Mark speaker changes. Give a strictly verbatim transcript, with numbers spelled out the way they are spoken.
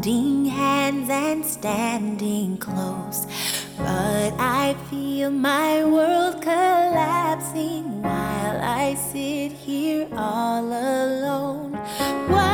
Speaker 1: holding hands and standing close. But I feel my world collapsing while I sit here all alone. Why